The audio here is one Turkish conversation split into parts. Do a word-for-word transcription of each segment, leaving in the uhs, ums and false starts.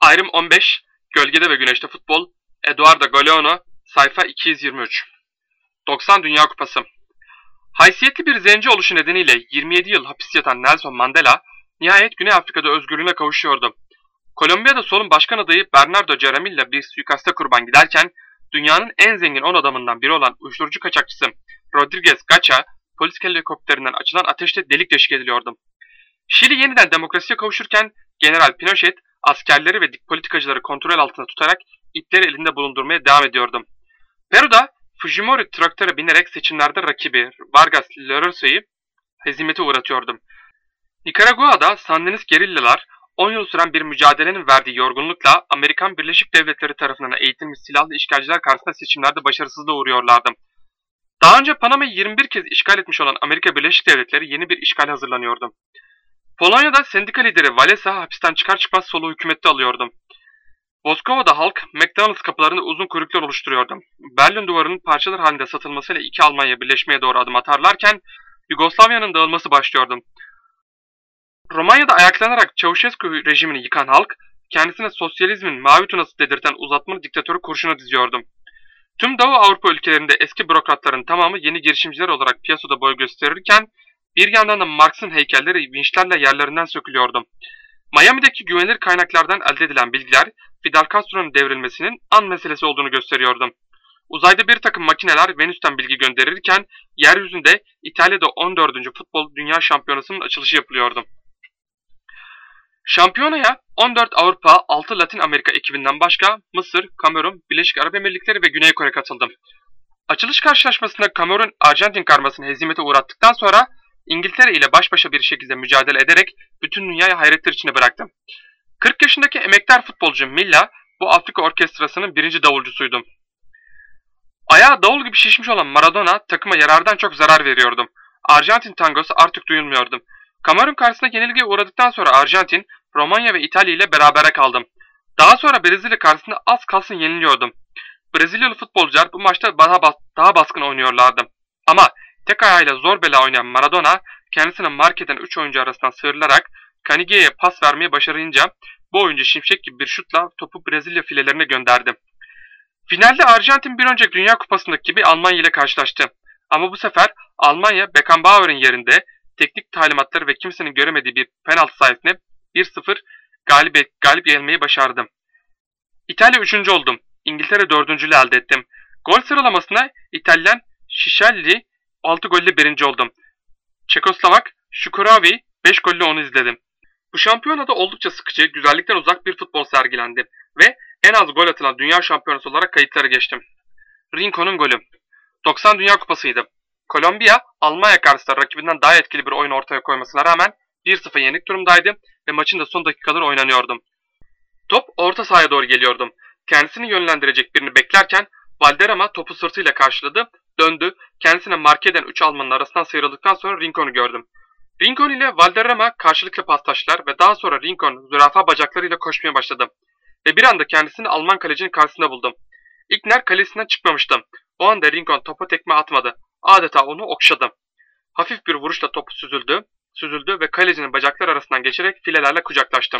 Ayrım on beş, Gölgede ve Güneşte Futbol, Eduardo Galeano, sayfa iki yüz yirmi üç. doksan Dünya Kupası. Haysiyetli bir zenci oluşu nedeniyle yirmi yedi yıl hapis yatan Nelson Mandela, nihayet Güney Afrika'da özgürlüğüne kavuşuyordu. Kolombiya'da solun başkan adayı Bernardo Jaramillo bir suikaste kurban giderken, dünyanın en zengin on adamından biri olan uyuşturucu kaçakçısı Rodriguez Gacha, polis helikopterinden açılan ateşte delik deşik ediliyordu. Şili yeniden demokrasiye kavuşurken, General Pinochet, askerleri ve dik politikacıları kontrol altında tutarak ipleri elinde bulundurmaya devam ediyordu. Peru'da Fujimori traktöre binerek seçimlerde rakibi Vargas Llorosa'yı hezimete uğratıyordu. Nikaragua'da Sandinist gerillalar on yıl süren bir mücadelenin verdiği yorgunlukla Amerikan Birleşik Devletleri tarafından eğitilmiş silahlı işgalciler karşısında seçimlerde başarısızlığa uğruyorlardı. Daha önce Panama'yı yirmi bir kez işgal etmiş olan Amerika Birleşik Devletleri yeni bir işgal hazırlanıyordu. Polonya'da sendika lideri Walesa hapisten çıkar çıkmaz soluğu hükümette alıyordu. Moskova'da halk McDonald's kapılarında uzun kuyruklar oluşturuyordu. Berlin duvarının parçalar halinde satılmasıyla iki Almanya birleşmeye doğru adım atarlarken Yugoslavya'nın dağılması başlıyordu. Romanya'da ayaklanarak Çavuşescu rejimini yıkan halk, kendisine sosyalizmin mavi tunası dedirten uzatmalı diktatörü kurşuna diziyordu. Tüm Doğu Avrupa ülkelerinde eski bürokratların tamamı yeni girişimciler olarak piyasada boy gösterirken, bir yandan da Marx'ın heykelleri vinçlerle yerlerinden sökülüyordu. Miami'deki güvenilir kaynaklardan elde edilen bilgiler, Fidel Castro'nun devrilmesinin an meselesi olduğunu gösteriyordu. Uzayda bir takım makineler Venüs'ten bilgi gönderirken, yeryüzünde İtalya'da on dördüncü Futbol Dünya Şampiyonası'nın açılışı yapılıyordu. Şampiyonaya on dört Avrupa, altı Latin Amerika ekibinden başka Mısır, Kamerun, Birleşik Arap Emirlikleri ve Güney Kore katıldı. Açılış karşılaşmasında Kamerun, Arjantin karmasını hezimete uğrattıktan sonra İngiltere ile baş başa bir şekilde mücadele ederek bütün dünyayı hayretler içine bıraktı. kırk yaşındaki emektar futbolcu Milla, bu Afrika orkestrasının birinci davulcusuydu. Ayağı davul gibi şişmiş olan Maradona takıma yarardan çok zarar veriyordu. Arjantin tangosu artık duyulmuyordu. Kamerun karşısında yenilgiye uğradıktan sonra Arjantin, Romanya ve İtalya ile berabere kaldı. Daha sonra Brezilya karşısında az kalsın yeniliyordu. Brezilyalı futbolcular bu maçta daha, bas daha baskın oynuyorlardı. Ama tek ayağıyla zor bela oynayan Maradona, kendisine mark eden üç oyuncu arasından sıyrılarak Canigia'ya pas vermeyi başarınca bu oyuncu şimşek gibi bir şutla topu Brezilya filelerine gönderdi. Finalde Arjantin bir önceki Dünya Kupası'ndaki gibi Almanya ile karşılaştı. Ama bu sefer Almanya Beckenbauer'in yerinde teknik talimatları ve kimsenin göremediği bir penaltı sayesinde bir sıfır galip, galip gelmeyi başardı. İtalya üçüncü oldu. İngiltere dördüncülüğü elde ettim. Gol sıralamasında İtalyan Şişelli altı golle birinci oldu. Çekoslovak Şukuravi beş golle onu izledi. Bu şampiyonada oldukça sıkıcı, güzellikten uzak bir futbol sergilendi ve en az gol atılan dünya şampiyonası olarak kayıtlara geçtim. Rinco'nun golü. doksan Dünya Kupası'ydı. Kolombiya, Almanya karşısında rakibinden daha etkili bir oyun ortaya koymasına rağmen bir sıfır yenik durumdaydı ve maçın da son dakikaları oynanıyordu. Top orta sahaya doğru geliyordu. Kendisini yönlendirecek birini beklerken Valderrama topu sırtıyla karşıladı, döndü, kendisine mark eden üç Almanın arasından sıyrıldıktan sonra Rincon'u gördüm. Rincon ile Valderrama karşılıklı paslaştılar ve daha sonra Rincon zürafa bacaklarıyla koşmaya başladı. Ve bir anda kendisini Alman kalecinin karşısında buldum. İlkner kalesinden çıkmamıştı. O anda Rincon topa tekme atmadı. Adeta onu okşadı. Hafif bir vuruşla topu süzüldü, süzüldü ve kalecinin bacakları arasından geçerek filelerle kucaklaştı.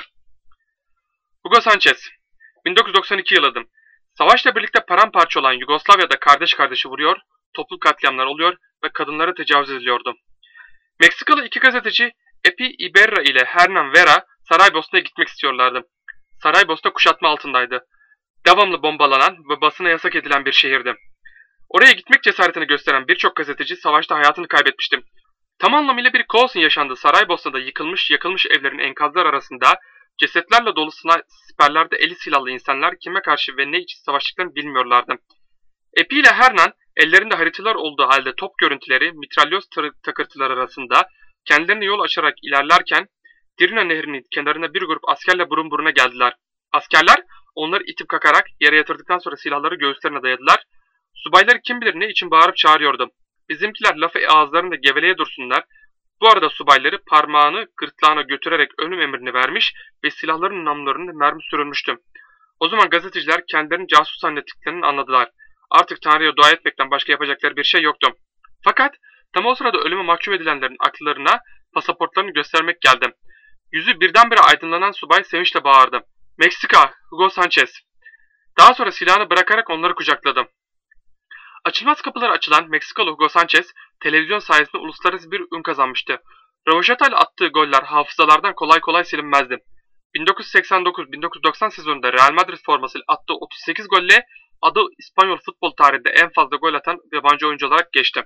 Hugo Sanchez. bin dokuz yüz doksan iki yılıdır. Savaşla birlikte paramparça olan Yugoslavya'da kardeş kardeşi vuruyor, toplu katliamlar oluyor ve kadınlara tecavüz ediliyordu. Meksikalı iki gazeteci Epi Iberra ile Hernan Vera Saraybosna'ya gitmek istiyorlardı. Saraybosna kuşatma altındaydı. Devamlı bombalanan ve basına yasak edilen bir şehirdi. Oraya gitmek cesaretini gösteren birçok gazeteci savaşta hayatını kaybetmişti. Tam anlamıyla bir kaosun yaşandığı Saraybosna'da yıkılmış yakılmış evlerin enkazlar arasında cesetlerle dolu siperlerde eli silahlı insanlar kime karşı ve ne için savaştıklarını bilmiyorlardı. Epi ile Hernan ellerinde haritalar olduğu halde top görüntüleri mitralyoz takırtılar arasında kendilerine yol açarak ilerlerken Drina Nehri'nin kenarına bir grup askerle burun buruna geldiler. Askerler onları itip kakarak yere yatırdıktan sonra silahları göğüslerine dayadılar. Subayları kim bilir ne için bağırıp çağırıyordu. Bizimkiler lafı ağızlarında geveleye dursunlar. Bu arada subayları parmağını gırtlağına götürerek ölüm emrini vermiş ve silahların namlularına mermi sürülmüştü. O zaman gazeteciler kendilerini casus zannettiklerini anladılar. Artık Tanrı'ya dua etmekten başka yapacakları bir şey yoktu. Fakat tam o sırada ölüme mahkum edilenlerin akıllarına pasaportlarını göstermek geldi. Yüzü birdenbire aydınlanan subay sevinçle bağırdı. Meksika, Hugo Sanchez. Daha sonra silahını bırakarak onları kucakladım. Açılmaz kapıları açılan Meksikalı Hugo Sanchez, televizyon sayesinde uluslararası bir ün kazanmıştı. Rövaşata ile attığı goller hafızalardan kolay kolay silinmezdi. bin dokuz yüz seksen dokuz bin dokuz yüz doksan sezonunda Real Madrid formasıyla attığı otuz sekiz golle adı İspanyol futbol tarihinde en fazla gol atan yabancı oyuncu olarak geçti.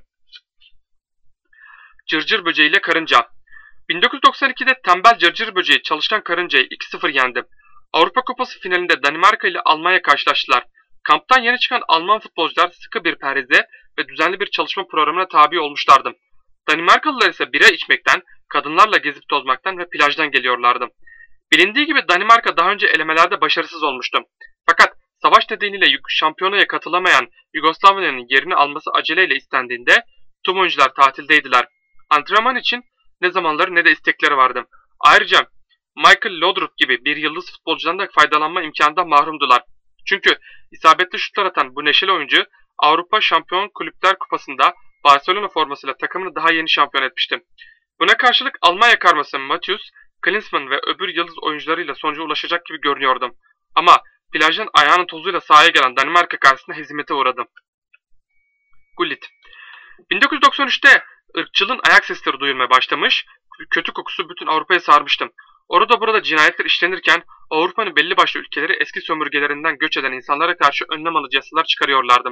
Cırcır böceği ile karınca. bin dokuz yüz doksan ikide tembel cırcır böceği çalışkan karıncayı iki sıfır yendi. Avrupa Kupası finalinde Danimarka ile Almanya karşılaştılar. Kamptan yeni çıkan Alman futbolcular sıkı bir perhize ve düzenli bir çalışma programına tabi olmuşlardı. Danimarkalılar ise bira içmekten, kadınlarla gezip tozmaktan ve plajdan geliyorlardı. Bilindiği gibi Danimarka daha önce elemelerde başarısız olmuştu. Fakat savaş nedeniyle şampiyonaya katılamayan Yugoslavya'nın yerini alması aceleyle istendiğinde tüm oyuncular tatildeydiler. Antrenman için ne zamanları ne de istekleri vardı. Ayrıca Michael Laudrup gibi bir yıldız futbolcudan da faydalanma imkanından mahrumdular. Çünkü isabetli şutlar atan bu neşeli oyuncu Avrupa Şampiyon Kulüpler Kupası'nda Barcelona formasıyla takımını daha yeni şampiyon etmişti. Buna karşılık Almanya karması Matthäus, Klinsmann ve öbür yıldız oyuncularıyla sonuca ulaşacak gibi görünüyordu. Ama plajdan ayağının tozuyla sahaya gelen Danimarka karşısında hezimete uğradı. Gullit. bin dokuz yüz doksan üçte ırkçılığın ayak sesleri duyulmaya başlamış, kötü kokusu bütün Avrupa'ya sarmıştı. Orada burada cinayetler işlenirken Avrupa'nın belli başlı ülkeleri eski sömürgelerinden göç eden insanlara karşı önlem alıcı yasalar çıkarıyorlardı.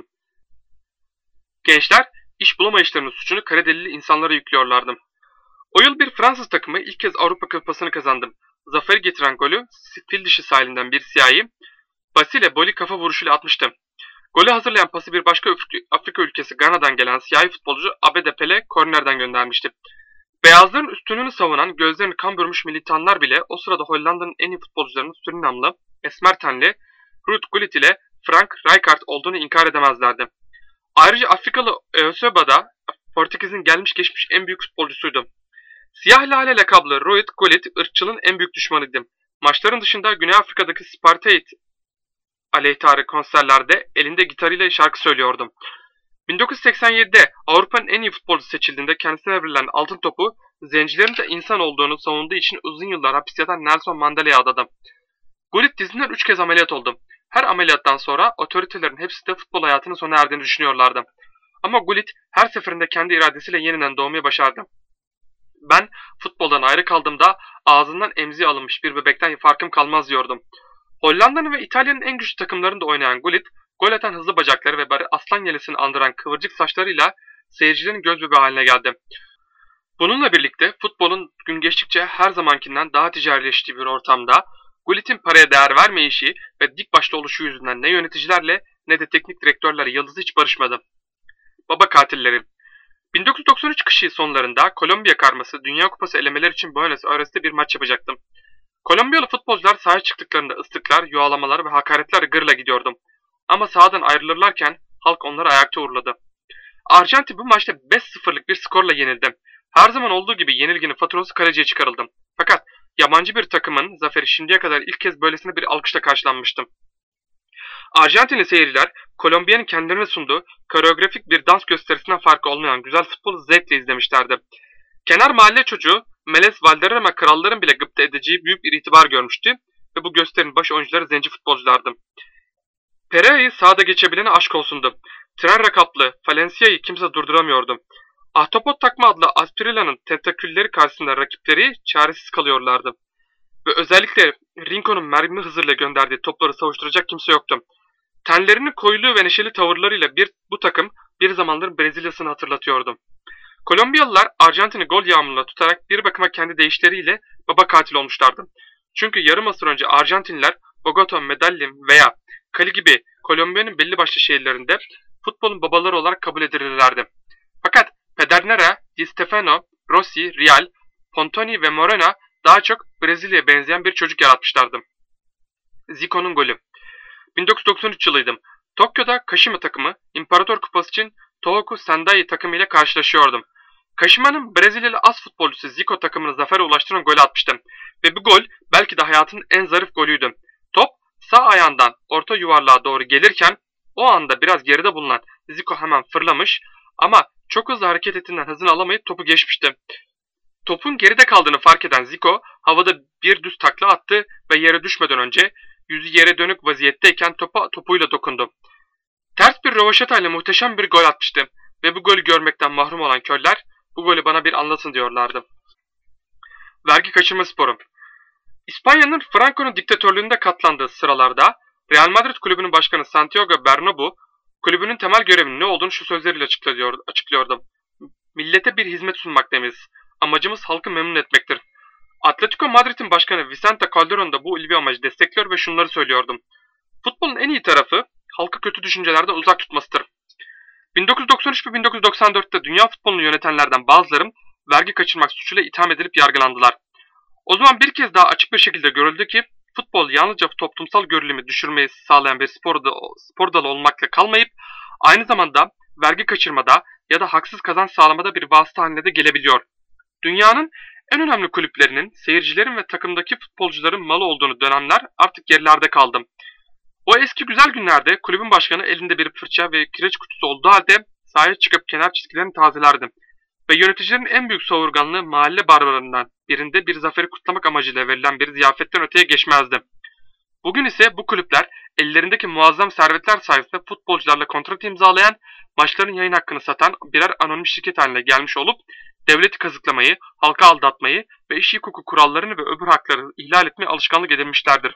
Gençler iş bulamayışlarının suçunu Karadelili insanlara yüklüyorlardı. O yıl bir Fransız takımı ilk kez Avrupa Kupası'nı kazandı. Zaferi getiren golü fil dişi sahilinden bir siyahi Basile Boli kafa vuruşuyla atmıştı. Golü hazırlayan pası bir başka Afrika ülkesi Gana'dan gelen siyahi futbolcu Abede Pele kornerden göndermişti. Beyazların üstünlüğünü savunan gözlerini kan bürümüş militanlar bile o sırada Hollanda'nın en iyi futbolcularının Surinamlı, esmer tenli Ruud Gullit ile Frank Rijkaard olduğunu inkar edemezlerdi. Ayrıca Afrikalı Eusebio Portekiz'in gelmiş geçmiş en büyük futbolcusuydu. Siyah Lale lakaplı Ruud Gullit ırkçılığın en büyük düşmanıydı. Maçların dışında Güney Afrika'daki Spartayit aleyhtarı konserlerde elinde gitarıyla şarkı söylüyordu. bin dokuz yüz seksen yedide Avrupa'nın en iyi futbolcusu seçildiğinde kendisine verilen altın topu zencilerin de insan olduğunu savunduğu için uzun yıllar hapis yatan Nelson Mandela'ya adadı. Gullit dizinden üç kez ameliyat oldu. Her ameliyattan sonra otoritelerin hepsi de futbol hayatının sona erdiğini düşünüyorlardı. Ama Gullit her seferinde kendi iradesiyle yeniden doğmayı başardı. Ben futboldan ayrı kaldığımda ağzından emziği alınmış bir bebekten farkım kalmaz diyordum. Hollanda'nın ve İtalya'nın en güçlü takımlarında oynayan Gullit, gol atan hızlı bacakları ve bari aslan yelesini andıran kıvırcık saçlarıyla seyircilerin göz bebeği haline geldi. Bununla birlikte futbolun gün geçtikçe her zamankinden daha ticarileştiği bir ortamda Gullit'in paraya değer vermeyişi ve dik başlı oluşu yüzünden ne yöneticilerle ne de teknik direktörler yıldızı hiç barışmadı. Baba katilleri. bin dokuz yüz doksan üç kışı sonlarında Kolombiya karması Dünya Kupası elemeleri için Buenos Aires'te bir maç yapacaktım. Kolombiyalı futbolcular sahaya çıktıklarında ıslıklar, yuvalamalar ve hakaretler gırla gidiyordum. Ama sahadan ayrılırlarken halk onları ayakta uğurladı. Arjantin bu maçta beş sıfırlık bir skorla yenildi. Her zaman olduğu gibi yenilginin faturası kaleciye çıkarıldı. Fakat yabancı bir takımın zaferi şimdiye kadar ilk kez böylesine bir alkışla karşılanmıştı. Arjantinli seyirciler Kolombiya'nın kendilerine sunduğu koreografik bir dans gösterisinden farkı olmayan güzel futbolu zevkle izlemişlerdi. Kenar mahalle çocuğu Melez Valderrama kralların bile gıpta edeceği büyük bir itibar görmüştü ve bu gösterinin baş oyuncuları zenci futbolculardı. Pereira'yı sahada geçebilene aşk olsundu. Tren rakaplı Valencia'yı kimse durduramıyordu. Ahtapot takma adlı Asprila'nın tentakülleri karşısında rakipleri çaresiz kalıyorlardı. Ve özellikle Rinco'nun mermi hızıyla gönderdiği topları savuşturacak kimse yoktu. Tenlerinin koyuluğu ve neşeli tavırlarıyla bir, bu takım bir zamanların Brezilya'sını hatırlatıyordu. Kolombiyalılar Arjantin'i gol yağmuruna tutarak bir bakıma kendi deyişleriyle baba katil olmuşlardı. Çünkü yarım asır önce Arjantinliler Bogota, Medellin veya Cali gibi Kolombiya'nın belli başlı şehirlerinde futbolun babaları olarak kabul edilirlerdi. Fakat Pedernera, Di Stefano, Rossi, Real, Pontoni ve Morena daha çok Brezilya'ya benzeyen bir çocuk yaratmışlardı. Zico'nun golü. bin dokuz yüz doksan üç yılıydım. Tokyo'da Kashima takımı İmparator Kupası için Tohoku Sendai takımı ile karşılaşıyordum. Kashima'nın Brezilyalı as futbolcusu Zico takımını zafere ulaştıran golü atmıştım. Ve bu gol belki de hayatının en zarif golüydü. Top sağ ayağından orta yuvarlığa doğru gelirken o anda biraz geride bulunan Zico hemen fırlamış ama çok hızlı hareket ettiğinden hızını alamayıp topu geçmişti. Topun geride kaldığını fark eden Zico havada bir düz takla attı ve yere düşmeden önce yüzü yere dönük vaziyetteyken topa topuyla dokundu. Ters bir rövaşatayla muhteşem bir gol atmıştı ve bu golü görmekten mahrum olan körler bu golü bana bir anlatın diyorlardı. Vergi kaçırma sporu. İspanya'nın Franco'nun diktatörlüğünde katlandığı sıralarda Real Madrid kulübünün başkanı Santiago Bernabéu kulübünün temel görevinin ne olduğunu şu sözleriyle açıklıyordu. Millete bir hizmet sunmak demiz. Amacımız halkı memnun etmektir. Atletico Madrid'in başkanı Vicente Calderón da bu ulvi amacı destekliyor ve şunları söylüyordum. Futbolun en iyi tarafı halkı kötü düşüncelerden uzak tutmasıdır. bin dokuz yüz doksan üç ve bin dokuz yüz doksan dörtte dünya futbolunu yönetenlerden bazıları vergi kaçırmak suçuyla itham edilip yargılandılar. O zaman bir kez daha açık bir şekilde görüldü ki futbol yalnızca toplumsal görülümü düşürmeyi sağlayan bir spor, da, spor dalı olmakla kalmayıp aynı zamanda vergi kaçırmada ya da haksız kazanç sağlamada bir vasıta haline de gelebiliyor. Dünyanın en önemli kulüplerinin, seyircilerin ve takımdaki futbolcuların malı olduğunu dönemler artık gerilerde kaldı. O eski güzel günlerde kulübün başkanı elinde bir fırça ve kireç kutusu olduğu halde sahaya çıkıp kenar çizgilerini tazelerdi. Ve yöneticilerin en büyük savurganlığı mahalle barlarından birinde bir zaferi kutlamak amacıyla verilen bir ziyafetten öteye geçmezdi. Bugün ise bu kulüpler ellerindeki muazzam servetler sayesinde futbolcularla kontrat imzalayan, maçların yayın hakkını satan birer anonim şirket haline gelmiş olup devleti kazıklamayı, halka aldatmayı ve iş hukuku kurallarını ve öbür hakları ihlal etmeyi alışkanlık edinmişlerdir.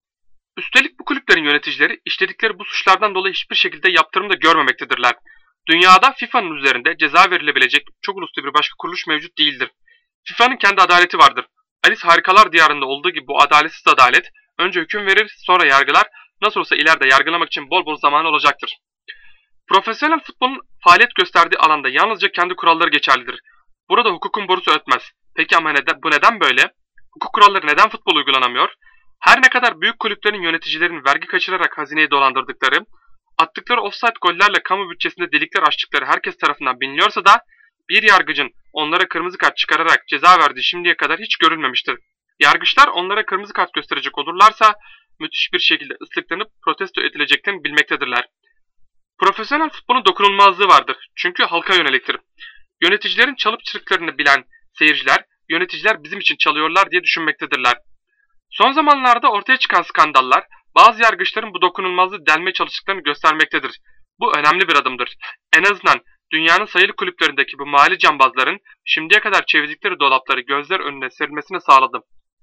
Üstelik bu kulüplerin yöneticileri işledikleri bu suçlardan dolayı hiçbir şekilde yaptırım da görmemektedirler. Dünyada FIFA'nın üzerinde ceza verilebilecek çok uluslu bir başka kuruluş mevcut değildir. FIFA'nın kendi adaleti vardır. Alice Harikalar Diyarı'nda olduğu gibi bu adaletsiz adalet önce hüküm verir, sonra yargılar, nasıl olsa ileride yargılamak için bol bol zamanı olacaktır. Profesyonel futbolun faaliyet gösterdiği alanda yalnızca kendi kuralları geçerlidir. Burada hukukun borusu ötmez. Peki ama neden, bu neden böyle? Hukuk kuralları neden futbol uygulanamıyor? Her ne kadar büyük kulüplerin yöneticilerin vergi kaçırarak hazineyi dolandırdıkları, attıkları offside gollerle kamu bütçesinde delikler açtıkları herkes tarafından biliniyorsa da bir yargıcın onlara kırmızı kart çıkararak ceza verdiği şimdiye kadar hiç görülmemiştir. Yargıçlar onlara kırmızı kart gösterecek olurlarsa müthiş bir şekilde ıslıklanıp protesto edileceklerini bilmektedirler. Profesyonel futbolun dokunulmazlığı vardır. Çünkü halka yöneliktir. Yöneticilerin çalıp çırptıklarını bilen seyirciler, yöneticiler bizim için çalıyorlar diye düşünmektedirler. Son zamanlarda ortaya çıkan skandallar, bazı yargıçların bu dokunulmazlığı delmeye çalıştıklarını göstermektedir. Bu önemli bir adımdır. En azından dünyanın sayılı kulüplerindeki bu mali cambazların şimdiye kadar çevirdikleri dolapları gözler önüne serilmesini sağladı.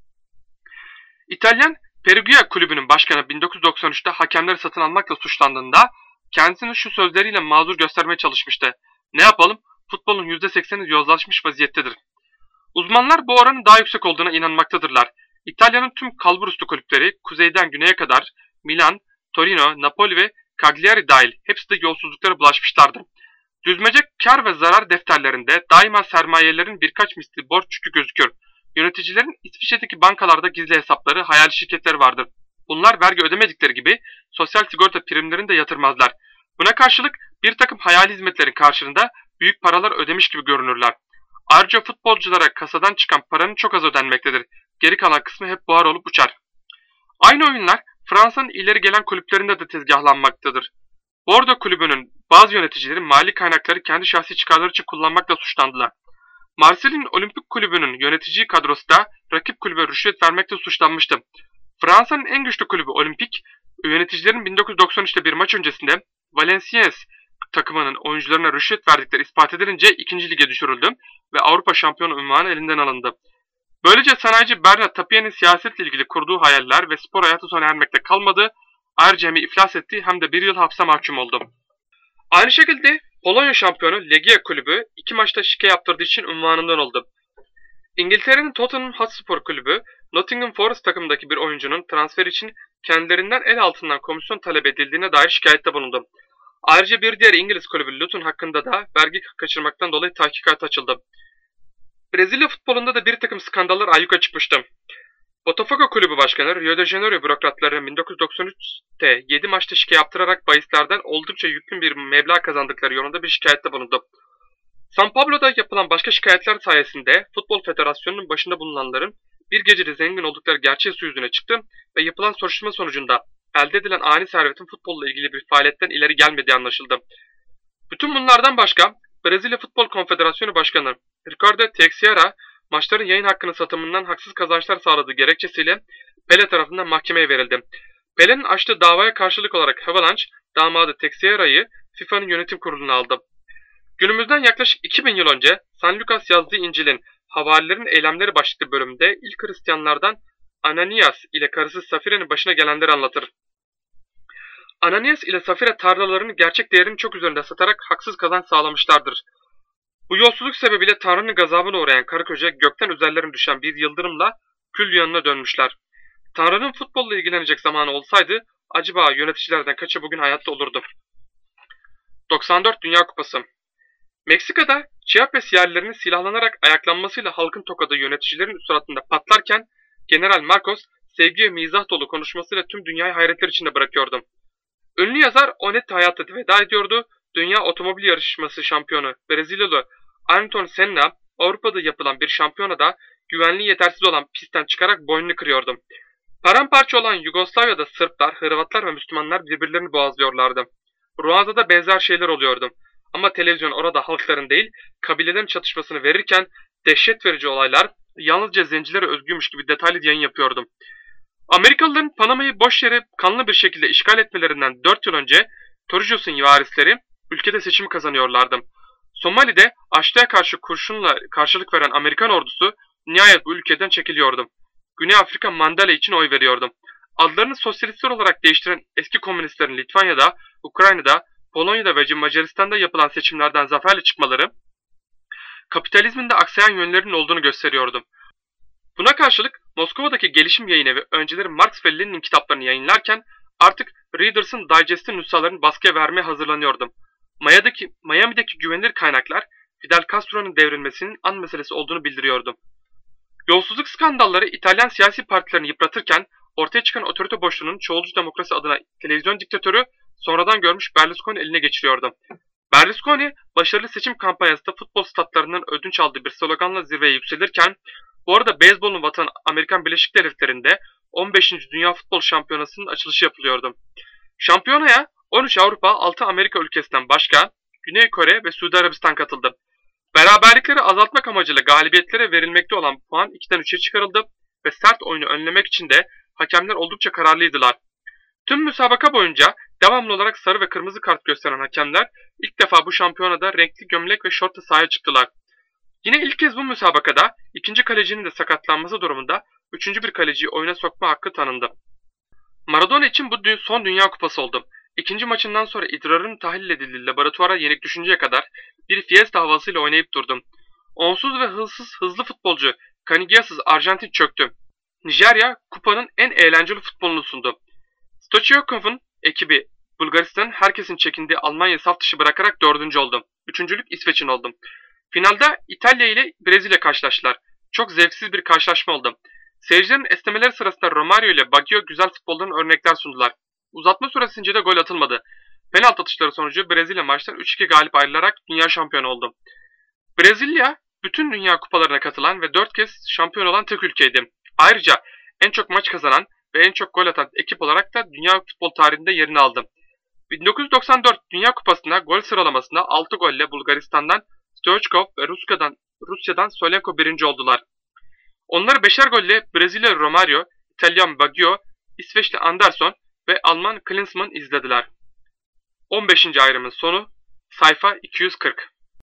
İtalyan Perugia kulübünün başkanı bin dokuz yüz doksan üçte hakemleri satın almakla suçlandığında kendisini şu sözleriyle mazur göstermeye çalışmıştı. Ne yapalım? Futbolun yüzde sekseni yozlaşmış vaziyettedir. Uzmanlar bu oranın daha yüksek olduğuna inanmaktadırlar. İtalya'nın tüm kalburüstü kulüpleri kuzeyden güneye kadar Milan, Torino, Napoli ve Cagliari dahil hepsi de yolsuzluklara bulaşmışlardı. Düzmece kar ve zarar defterlerinde daima sermayelerin birkaç misli borç yükü gözükür. Yöneticilerin İsviçre'deki bankalarda gizli hesapları, hayali şirketleri vardır. Bunlar vergi ödemedikleri gibi sosyal sigorta primlerini de yatırmazlar. Buna karşılık bir takım hayali hizmetlerin karşılığında büyük paralar ödemiş gibi görünürler. Ayrıca futbolculara kasadan çıkan paranın çok az ödenmektedir. Geri kalan kısmı hep buhar olup uçar. Aynı oyunlar Fransa'nın ileri gelen kulüplerinde de tezgahlanmaktadır. Bordeaux kulübünün bazı yöneticileri mali kaynakları kendi şahsi çıkarları için kullanmakla suçlandılar. Marseille'in olimpik kulübünün yönetici kadrosu da rakip kulübe rüşvet vermekle suçlanmıştı. Fransa'nın en güçlü kulübü Olimpik, yöneticilerin bin dokuz yüz doksan üçte bir maç öncesinde Valenciennes takımının oyuncularına rüşvet verdikleri ispat edilince ikinci lige düşürüldü ve Avrupa şampiyonu unvanı elinden alındı. Böylece sanayici Bernard Tapier'in siyasetle ilgili kurduğu hayaller ve spor hayatı sona ermekte kalmadı, ayrıca hem iflas etti hem de bir yıl hapse mahkum oldu. Aynı şekilde Polonya şampiyonu Legia kulübü iki maçta şike yaptırdığı için unvanından oldu. İngiltere'nin Tottenham Hotspur kulübü, Nottingham Forest takımındaki bir oyuncunun transfer için kendilerinden el altından komisyon talep edildiğine dair şikayette bulundu. Ayrıca bir diğer İngiliz kulübü Luton hakkında da vergi kaçırmaktan dolayı tahkikat açıldı. Brezilya futbolunda da bir takım skandallar ayyuka çıkmıştı. Botafogo kulübü başkanı Rio de Janeiro bürokratlarının bin dokuz yüz doksan üçte yedi maçta şike yaptırarak bahislerden oldukça yüklü bir meblağ kazandıkları yolunda bir şikayette bulundu. São Paulo'da yapılan başka şikayetler sayesinde Futbol Federasyonu'nun başında bulunanların bir gecede zengin oldukları gerçeği su yüzüne çıktı ve yapılan soruşturma sonucunda elde edilen ani servetin futbolla ilgili bir faaliyetten ileri gelmediği anlaşıldı. Bütün bunlardan başka Brezilya Futbol Konfederasyonu Başkanı Ricardo Teixeira maçların yayın hakkının satımından haksız kazançlar sağladığı gerekçesiyle Pele tarafından mahkemeye verildi. Pele'nin açtığı davaya karşılık olarak Havelange, damadı Teixeira'yı FIFA'nın yönetim kuruluna aldı. Günümüzden yaklaşık iki bin yıl önce San Lucas yazdığı İncil'in Havarilerin Eylemleri başlıklı bölümünde ilk Hristiyanlardan Ananias ile karısı Safire'nin başına gelenleri anlatır. Ananias ile Safire tarlalarını gerçek değerinin çok üzerinde satarak haksız kazanç sağlamışlardır. Bu yolsuzluk sebebiyle Tanrı'nın gazabına uğrayan karı koca gökten üzerlerine düşen bir yıldırımla kül yanına dönmüşler. Tanrı'nın futbolla ilgilenecek zamanı olsaydı acaba yöneticilerden kaçı bugün hayatta olurdu? doksan dört Dünya Kupası. Meksika'da Chiapas yerlilerinin silahlanarak ayaklanmasıyla halkın tokadığı yöneticilerin suratında patlarken General Marcos sevgi ve mizah dolu konuşmasıyla tüm dünyayı hayretler içinde bırakıyordu. Ünlü yazar Onete hayatta veda ediyordu. Dünya otomobil yarışması şampiyonu Brezilyalı Ayrton Senna Avrupa'da yapılan bir şampiyonada güvenliği yetersiz olan pistten çıkarak boynunu kırıyordu. Paramparça olan Yugoslavya'da Sırplar, Hırvatlar ve Müslümanlar birbirlerini boğazlıyorlardı. Ruanda'da benzer şeyler oluyordu. Ama televizyon orada halkların değil, kabilelerin çatışmasını verirken dehşet verici olaylar yalnızca zencilere özgüymüş gibi detaylı yayın yapıyordu. Amerikalıların Panama'yı boş yere kanlı bir şekilde işgal etmelerinden dört yıl önce Torrijos'un varisleri ülkede seçimi kazanıyorlardı. Somali'de Haçlı'ya karşı kurşunla karşılık veren Amerikan ordusu nihayet bu ülkeden çekiliyordu. Güney Afrika Mandela için oy veriyordu. Adlarını sosyalistler olarak değiştiren eski komünistlerin Litvanya'da, Ukrayna'da, Polonya'da ve Macaristan'da yapılan seçimlerden zaferle çıkmaları, kapitalizmin de aksayan yönlerinin olduğunu gösteriyordu. Buna karşılık Moskova'daki Gelişim Yayını ve önceleri Marx ve Lenin'in kitaplarını yayınlarken artık Readers'ın Digest'in nüshalarını baskıya vermeye hazırlanıyordum. Miami'deki, Miami'deki güvenilir kaynaklar Fidel Castro'nun devrilmesinin an meselesi olduğunu bildiriyordu. Yolsuzluk skandalları İtalyan siyasi partilerini yıpratırken ortaya çıkan otorite boşluğunun çoğulcu demokrasi adına televizyon diktatörü sonradan görmüş Berlusconi eline geçiriyordu. Berlusconi başarılı seçim kampanyasında futbol statlarından ödünç aldığı bir sloganla zirveye yükselirken bu arada beyzbolun vatanı Amerikan Birleşik Devletleri'nde on beşinci Dünya Futbol Şampiyonası'nın açılışı yapılıyordu. Şampiyonaya on üç Avrupa, altı Amerika ülkesinden başka Güney Kore ve Suudi Arabistan katıldı. Beraberlikleri azaltmak amacıyla galibiyetlere verilmekte olan puan ikiden üçe çıkarıldı ve sert oyunu önlemek için de hakemler oldukça kararlıydılar. Tüm müsabaka boyunca devamlı olarak sarı ve kırmızı kart gösteren hakemler ilk defa bu şampiyonada renkli gömlek ve şortla sahaya çıktılar. Yine ilk kez bu müsabakada ikinci kalecinin de sakatlanması durumunda üçüncü bir kaleciyi oyuna sokma hakkı tanındı. Maradona için bu son Dünya Kupası oldu. İkinci maçından sonra idrarın tahlil edildiği laboratuvara yenik düşünceye kadar bir fiesta havasıyla oynayıp durdum. Onsuz ve hızsız hızlı futbolcu Caniggias'ız Arjantin çöktü. Nijerya kupanın en eğlenceli futbolunu sundu. Stoichkov'un ekibi Bulgaristan'ın herkesin çekindiği Almanya'yı saf dışı bırakarak dördüncü oldu. Üçüncülük İsveç'in oldu. Finalde İtalya ile Brezilya karşılaştılar. Çok zevksiz bir karşılaşma oldu. Seyircilerin esnemeleri sırasında Romario ile Baggio güzel futboldan örnekler sundular. Uzatma süresince de gol atılmadı. Penaltı atışları sonucu Brezilya maçtan üç iki galip ayrılarak dünya şampiyonu oldu. Brezilya bütün dünya kupalarına katılan ve dört kez şampiyon olan tek ülkeydi. Ayrıca en çok maç kazanan ve en çok gol atan ekip olarak da dünya futbol tarihinde yerini aldı. bin dokuz yüz doksan dört Dünya Kupası'nda gol sıralamasında altı golle Bulgaristan'dan Stoichkov ve Rusya'dan, Rusya'dan Solenko birinci oldular. Onları beşer golle Brezilya Romario, İtalyan Baggio, İsveçli Anderson ve Alman Klinsmann izlediler. on beşinci ayrımın sonu sayfa iki yüz kırk.